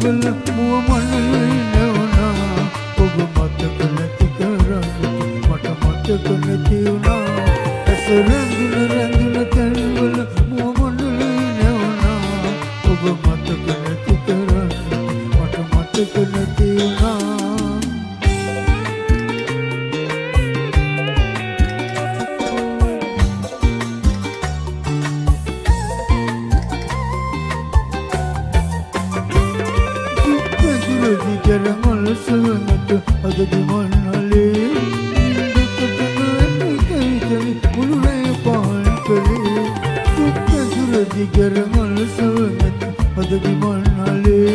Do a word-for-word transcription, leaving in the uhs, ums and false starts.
තැන්වල මුව මණ්ඩලේ නැවුණා. ඔබ මතක නැති කරන්නේ මට මතක නැති වුණා. ඇස රැඳුන රැඳුන තැන්වල මුව මණ්ඩලේ නැවුණා. ඔබ මතක නැති කරන්නේ මට මතක නැති වුණා. Jarangal sangat ada di mana le, dekat dengan kei kei mulai pahan kali. Dekat surat di jarangal sangat ada di mana le.